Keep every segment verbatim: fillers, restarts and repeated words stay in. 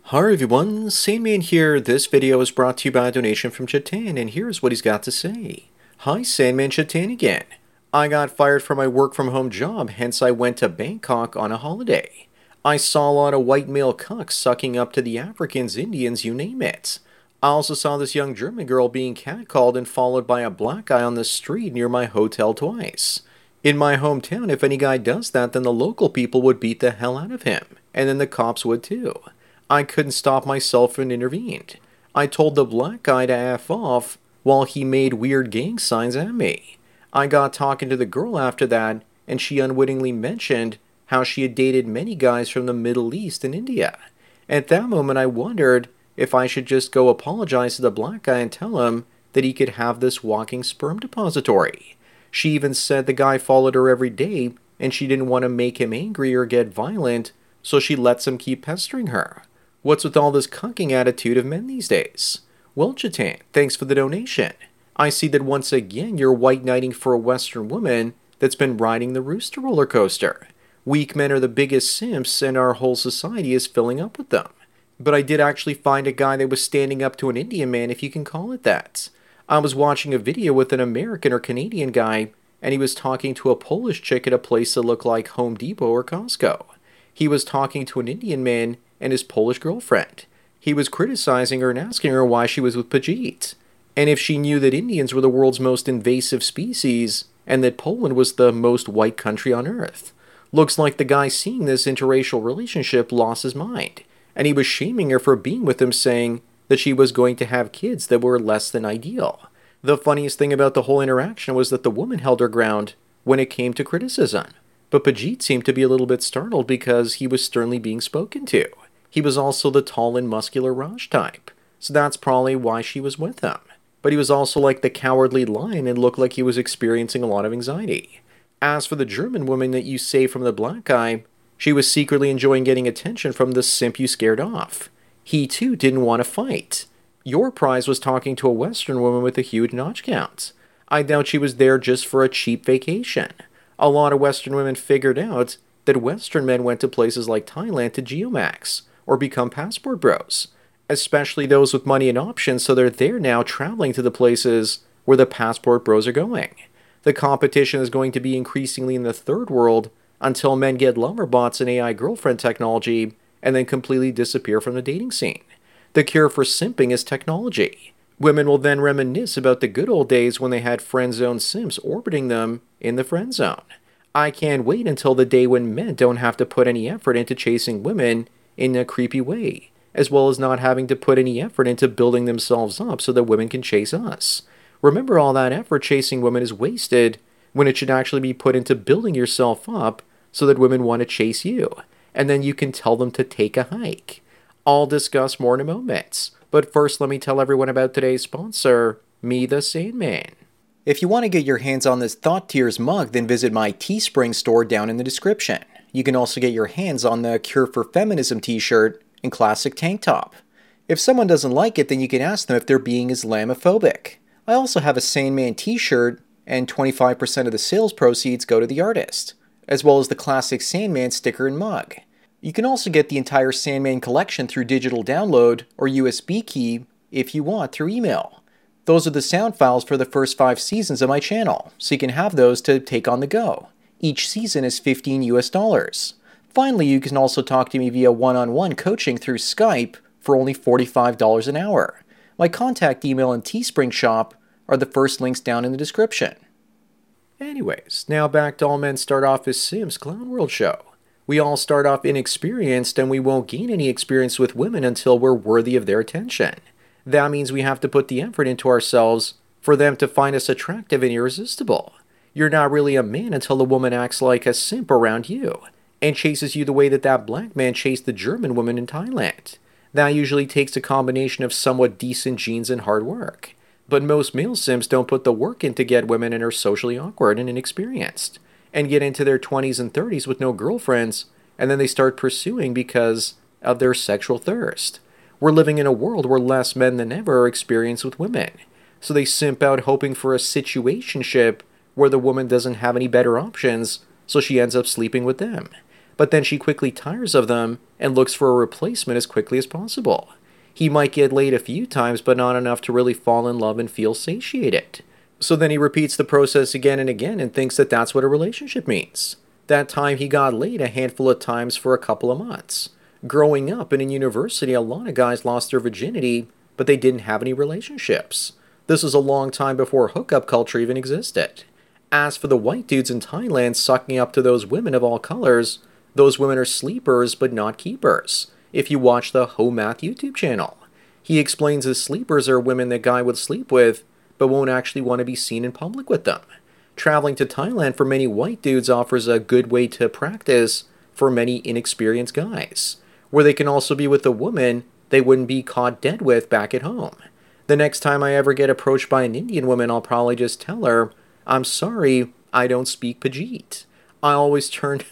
Hi everyone, Sandman here. This video is brought to you by a donation from Chatan, and here's what he's got to say. Hi Sandman Chatan again. I got fired from my work from home job, hence I went to Bangkok on a holiday. I saw a lot of white male cucks sucking up to the Africans, Indians, you name it. I also saw this young German girl being catcalled and followed by a black guy on the street near my hotel twice. In my hometown, if any guy does that, then the local people would beat the hell out of him, and then the cops would too. I couldn't stop myself and intervened. I told the black guy to F off while he made weird gang signs at me. I got talking to the girl after that, and she unwittingly mentioned how she had dated many guys from the Middle East and India. At that moment, I wondered if I should just go apologize to the black guy and tell him that he could have this walking sperm depository. She even said the guy followed her every day, and she didn't want to make him angry or get violent, so she lets him keep pestering her. What's with all this cucking attitude of men these days? Well, Chatan, thanks for the donation. I see that once again you're white knighting for a Western woman that's been riding the rooster roller coaster. Weak men are the biggest simps, and our whole society is filling up with them. But I did actually find a guy that was standing up to an Indian man, if you can call it that. I was watching a video with an American or Canadian guy, and he was talking to a Polish chick at a place that looked like Home Depot or Costco. He was talking to an Indian man and his Polish girlfriend. He was criticizing her and asking her why she was with Pajit, and if she knew that Indians were the world's most invasive species, and that Poland was the most white country on earth. Looks like the guy seeing this interracial relationship lost his mind, and he was shaming her for being with him, saying that she was going to have kids that were less than ideal. The funniest thing about the whole interaction was that the woman held her ground when it came to criticism, but Pajit seemed to be a little bit startled because he was sternly being spoken to. He was also the tall and muscular Raj type, so that's probably why she was with him. But he was also like the cowardly lion and looked like he was experiencing a lot of anxiety. As for the German woman that you saved from the black guy, she was secretly enjoying getting attention from the simp you scared off. He too didn't want to fight. Your prize was talking to a Western woman with a huge notch count. I doubt she was there just for a cheap vacation. A lot of Western women figured out that Western men went to places like Thailand to geomax, or become passport bros, especially those with money and options, so they're there now traveling to the places where the passport bros are going. The competition is going to be increasingly in the third world until men get lover bots and A I girlfriend technology and then completely disappear from the dating scene. The cure for simping is technology. Women will then reminisce about the good old days when they had friend zone simps orbiting them in the friend zone. I can't wait until the day when men don't have to put any effort into chasing women in a creepy way, as well as not having to put any effort into building themselves up so that women can chase us. Remember, all that effort chasing women is wasted when it should actually be put into building yourself up so that women want to chase you, and then you can tell them to take a hike. I'll discuss more in a moment, but first let me tell everyone about today's sponsor, Me the Sandman. If you want to get your hands on this Thought Tears mug, then visit my Teespring store down in the description. You can also get your hands on the Cure for Feminism t-shirt and classic tank top. If someone doesn't like it, then you can ask them if they're being Islamophobic. I also have a Sandman t-shirt, and twenty-five percent of the sales proceeds go to the artist, as well as the classic Sandman sticker and mug. You can also get the entire Sandman collection through digital download or U S B key if you want through email. Those are the sound files for the first five seasons of my channel, so you can have those to take on the go. Each season is fifteen U S dollars. Finally, you can also talk to me via one-on-one coaching through Skype for only forty-five dollars an hour. My contact email and Teespring shop are the first links down in the description. Anyways, now back to All Men Start Off as Sims Clown World show. We all start off inexperienced, and we won't gain any experience with women until we're worthy of their attention. That means we have to put the effort into ourselves for them to find us attractive and irresistible. You're not really a man until the woman acts like a simp around you, and chases you the way that that black man chased the German woman in Thailand. That usually takes a combination of somewhat decent genes and hard work. But most male simps don't put the work in to get women and are socially awkward and inexperienced, and get into their twenties and thirties with no girlfriends, and then they start pursuing because of their sexual thirst. We're living in a world where less men than ever are experienced with women, so they simp out hoping for a situationship where the woman doesn't have any better options, so she ends up sleeping with them. but then she quickly tires of them and looks for a replacement as quickly as possible. He might get laid a few times, but not enough to really fall in love and feel satiated. So then he repeats the process again and again and thinks that that's what a relationship means. That time he got laid a handful of times for a couple of months. Growing up and in university, a lot of guys lost their virginity, but they didn't have any relationships. This was a long time before hookup culture even existed. As for the white dudes in Thailand sucking up to those women of all colors, those women are sleepers but not keepers. If you watch the Ho Math YouTube channel, he explains his sleepers are women that guy would sleep with, but won't actually want to be seen in public with them. Traveling to Thailand for many white dudes offers a good way to practice for many inexperienced guys, where they can also be with a woman they wouldn't be caught dead with back at home. The next time I ever get approached by an Indian woman, I'll probably just tell her, I'm sorry, I don't speak Pajit. I always turn,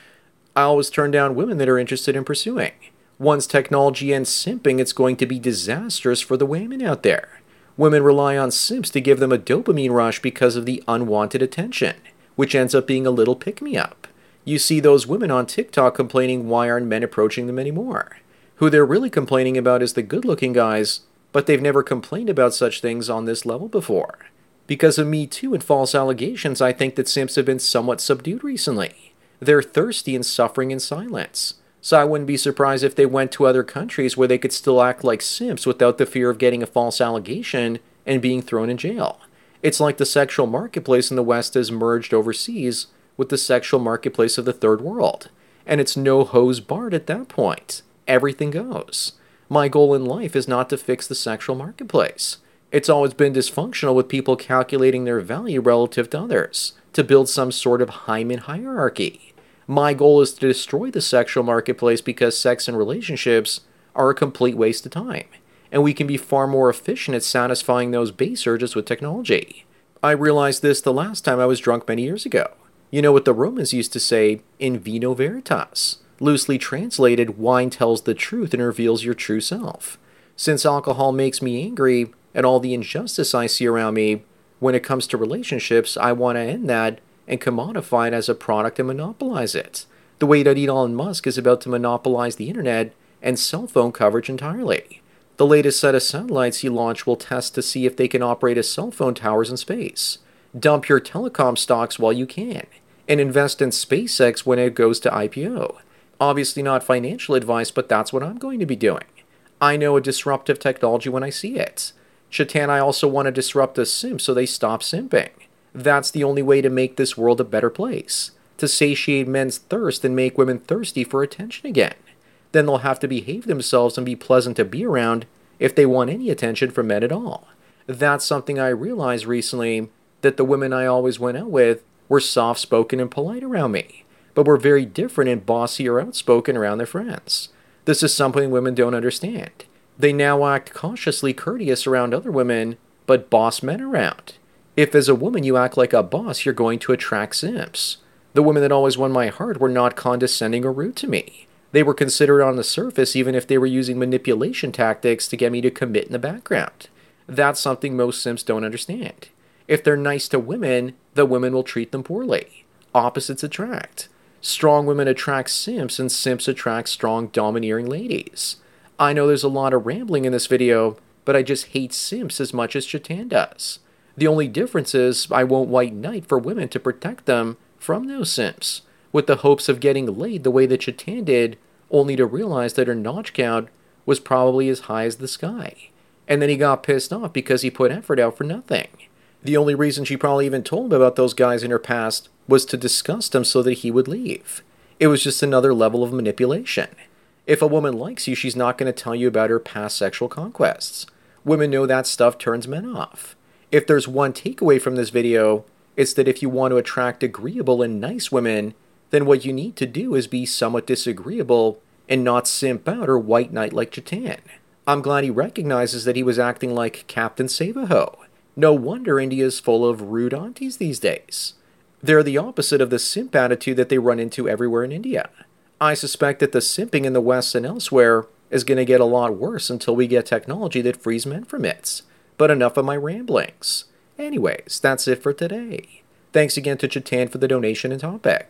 I always turn down women that are interested in pursuing. Once technology ends simping, it's going to be disastrous for the women out there. Women rely on simps to give them a dopamine rush because of the unwanted attention, which ends up being a little pick-me-up. You see those women on TikTok complaining why aren't men approaching them anymore. Who they're really complaining about is the good-looking guys, but they've never complained about such things on this level before. Because of Me Too and false allegations, I think that simps have been somewhat subdued recently. They're thirsty and suffering in silence. So I wouldn't be surprised if they went to other countries where they could still act like simps without the fear of getting a false allegation and being thrown in jail. It's like the sexual marketplace in the West has merged overseas with the sexual marketplace of the third world. And it's no hose barred at that point. Everything goes. My goal in life is not to fix the sexual marketplace. It's always been dysfunctional with people calculating their value relative to others, to build some sort of hymen hierarchy. My goal is to destroy the sexual marketplace because sex and relationships are a complete waste of time, and we can be far more efficient at satisfying those base urges with technology. I realized this the last time I was drunk many years ago. You know what the Romans used to say, in vino veritas. Loosely translated, wine tells the truth and reveals your true self. Since alcohol makes me angry at all the injustice I see around me, when it comes to relationships, I want to end that and commodify it as a product and monopolize it. The way that Elon Musk is about to monopolize the internet and cell phone coverage entirely. The latest set of satellites he launched will test to see if they can operate as cell phone towers in space. Dump your telecom stocks while you can, and invest in SpaceX when it goes to I P O. Obviously not financial advice, but that's what I'm going to be doing. I know a disruptive technology when I see it. Chetan, I also want to disrupt the simps so they stop simping. That's the only way to make this world a better place. To satiate men's thirst and make women thirsty for attention again. Then they'll have to behave themselves and be pleasant to be around if they want any attention from men at all. That's something I realized recently, that the women I always went out with were soft-spoken and polite around me, but were very different and bossy or outspoken around their friends. This is something women don't understand. They now act cautiously courteous around other women, but boss men around. If as a woman you act like a boss, you're going to attract simps. The women that always won my heart were not condescending or rude to me. They were considerate on the surface even if they were using manipulation tactics to get me to commit in the background. That's something most simps don't understand. If they're nice to women, the women will treat them poorly. Opposites attract. Strong women attract simps, and simps attract strong, domineering ladies. I know there's a lot of rambling in this video, but I just hate simps as much as Chetan does. The only difference is I won't white knight for women to protect them from those simps, with the hopes of getting laid the way that Chetan did, only to realize that her notch count was probably as high as the sky. And then he got pissed off because he put effort out for nothing. The only reason she probably even told him about those guys in her past was to disgust him so that he would leave. It was just another level of manipulation. If a woman likes you, she's not going to tell you about her past sexual conquests. Women know that stuff turns men off. If there's one takeaway from this video, it's that if you want to attract agreeable and nice women, then what you need to do is be somewhat disagreeable and not simp out or white knight like Chetan. I'm glad he recognizes that he was acting like Captain Save-A-Ho. No wonder India's full of rude aunties these days. They're the opposite of the simp attitude that they run into everywhere in India. I suspect that the simping in the West and elsewhere is going to get a lot worse until we get technology that frees men from it. But enough of my ramblings. Anyways, that's it for today. Thanks again to Chetan for the donation and topic.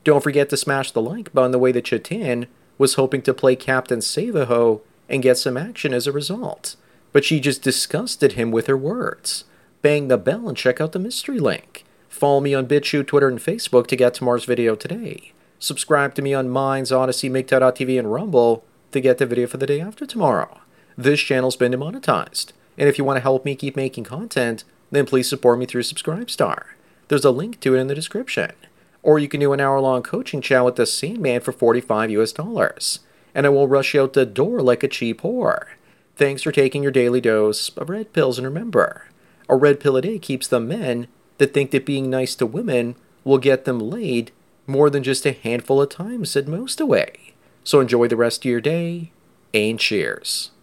Don't forget to smash the like button the way that Chatan was hoping to play Captain Savaho and get some action as a result. But she just disgusted him with her words. Bang the bell and check out the mystery link. Follow me on BitChute, Twitter, and Facebook to get tomorrow's video today. Subscribe to me on Minds, Odyssey, MGTOW dot T V, and Rumble to get the video for the day after tomorrow. This channel's been demonetized, and if you want to help me keep making content, then please support me through Subscribestar. There's a link to it in the description. Or you can do an hour-long coaching chat with the Sandman for forty-five US dollars, and I will rush you out the door like a cheap whore. Thanks for taking your daily dose of red pills, and remember, a red pill a day keeps the men that think that being nice to women will get them laid more than just a handful of times at most away. So enjoy the rest of your day, and cheers.